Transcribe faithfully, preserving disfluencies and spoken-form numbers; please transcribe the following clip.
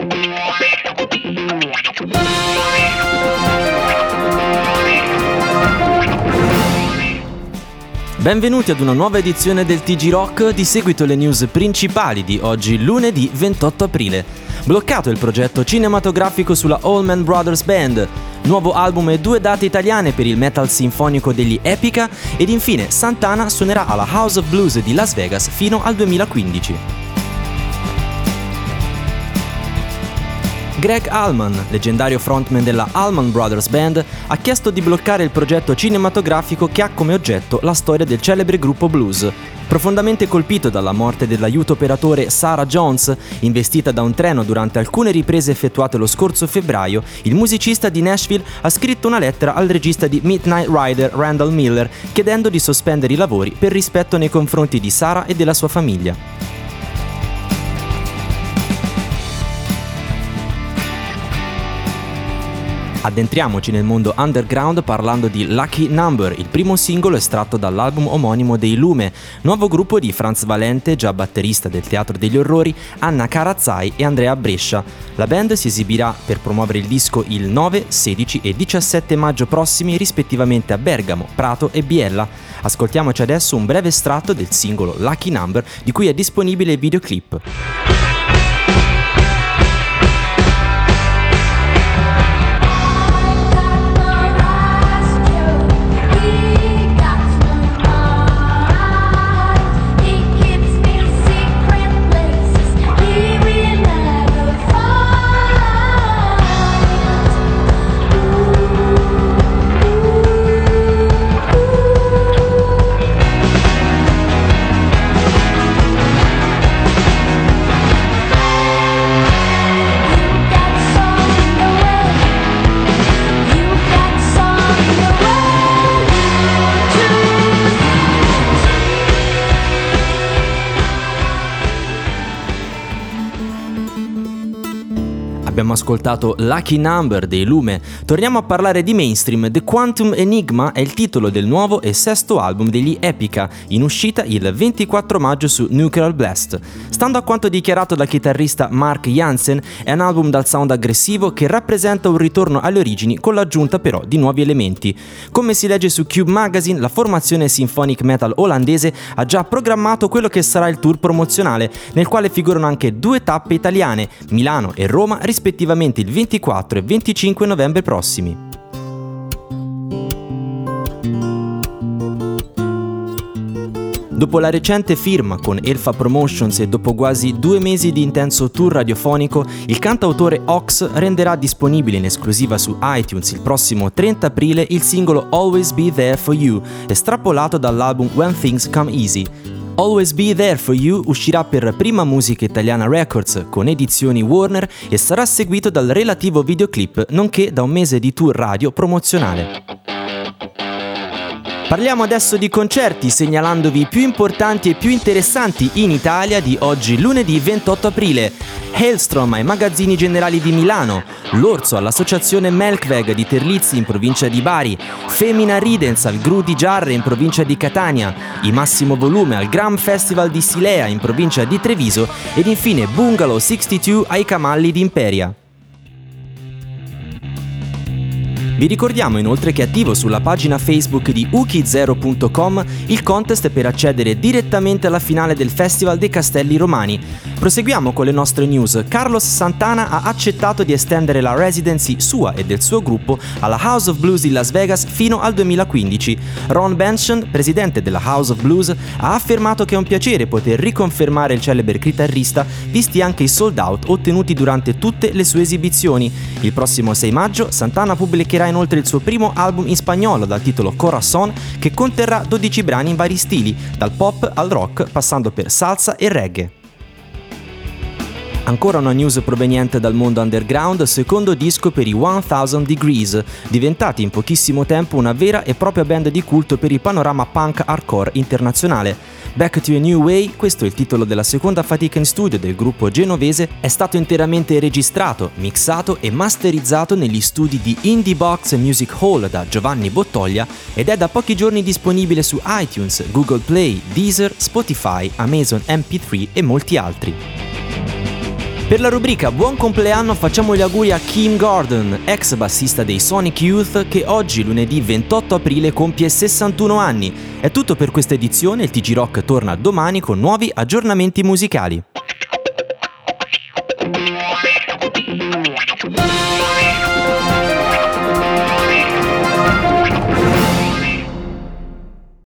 Benvenuti ad una nuova edizione del T G Rock, di seguito le news principali di oggi lunedì ventotto aprile. Bloccato il progetto cinematografico sulla Allman Brothers Band, nuovo album e due date italiane per il metal sinfonico degli Epica ed infine Santana suonerà alla House of Blues di Las Vegas fino al duemilaquindici. Greg Allman, leggendario frontman della Allman Brothers Band, ha chiesto di bloccare il progetto cinematografico che ha come oggetto la storia del celebre gruppo blues. Profondamente colpito dalla morte dell'aiuto operatore Sarah Jones, investita da un treno durante alcune riprese effettuate lo scorso febbraio, il musicista di Nashville ha scritto una lettera al regista di Midnight Rider Randall Miller chiedendo di sospendere i lavori per rispetto nei confronti di Sarah e della sua famiglia. Addentriamoci nel mondo underground parlando di Lucky Number, il primo singolo estratto dall'album omonimo dei Lume, nuovo gruppo di Franz Valente, già batterista del Teatro degli Orrori, Anna Carazzai e Andrea Brescia. La band si esibirà per promuovere il disco il nove, sedici e diciassette maggio prossimi rispettivamente a Bergamo, Prato e Biella. Ascoltiamoci adesso un breve estratto del singolo Lucky Number di cui è disponibile il videoclip. Abbiamo ascoltato Lucky Number dei Lume. Torniamo a parlare di mainstream. The Quantum Enigma è il titolo del nuovo e sesto album degli Epica, in uscita il ventiquattro maggio su Nuclear Blast. Stando a quanto dichiarato dal chitarrista Mark Jansen, è un album dal sound aggressivo che rappresenta un ritorno alle origini con l'aggiunta però di nuovi elementi. Come si legge su Cube Magazine, la formazione symphonic metal olandese ha già programmato quello che sarà il tour promozionale, nel quale figurano anche due tappe italiane, Milano e Roma, rispettivamente rispettivamente il ventiquattro e venticinque novembre prossimi. Dopo la recente firma con Elfa Promotions e dopo quasi due mesi di intenso tour radiofonico, il cantautore Ox renderà disponibile in esclusiva su iTunes il prossimo trenta aprile il singolo Always Be There For You, estrapolato dall'album When Things Come Easy. Always Be There For You uscirà per Prima Musica Italiana Records con edizioni Warner e sarà seguito dal relativo videoclip nonché da un mese di tour radio promozionale. Parliamo adesso di concerti, segnalandovi i più importanti e più interessanti in Italia di oggi lunedì ventotto aprile. Hailstrom ai Magazzini Generali di Milano, L'Orso all'Associazione Melkweg di Terlizzi in provincia di Bari, Femina Ridens al Gru di Giarre in provincia di Catania, i Massimo Volume al Gram Festival di Silea in provincia di Treviso ed infine Bungalow sessantadue ai Camalli di Imperia. Vi ricordiamo inoltre che è attivo sulla pagina Facebook di uki zero punto com il contest per accedere direttamente alla finale del Festival dei Castelli Romani. Proseguiamo con le nostre news. Carlos Santana ha accettato di estendere la residency sua e del suo gruppo alla House of Blues di Las Vegas fino al duemilaquindici. Ron Benson, presidente della House of Blues, ha affermato che è un piacere poter riconfermare il celebre chitarrista, visti anche i sold out ottenuti durante tutte le sue esibizioni. Il prossimo sei maggio Santana pubblicherà inoltre il suo primo album in spagnolo dal titolo Corazón, che conterrà dodici brani in vari stili, dal pop al rock passando per salsa e reggae. Ancora una news proveniente dal mondo underground, secondo disco per i Thousand Degrees, diventati in pochissimo tempo una vera e propria band di culto per il panorama punk hardcore internazionale. Back to a New Way, questo è il titolo della seconda fatica in studio del gruppo genovese, è stato interamente registrato, mixato e masterizzato negli studi di Indie Box Music Hall da Giovanni Bottoglia ed è da pochi giorni disponibile su iTunes, Google Play, Deezer, Spotify, Amazon M P tre e molti altri. Per la rubrica Buon compleanno facciamo gli auguri a Kim Gordon, ex bassista dei Sonic Youth, che oggi, lunedì ventotto aprile, compie sessantuno anni. È tutto per questa edizione, il T G Rock torna domani con nuovi aggiornamenti musicali.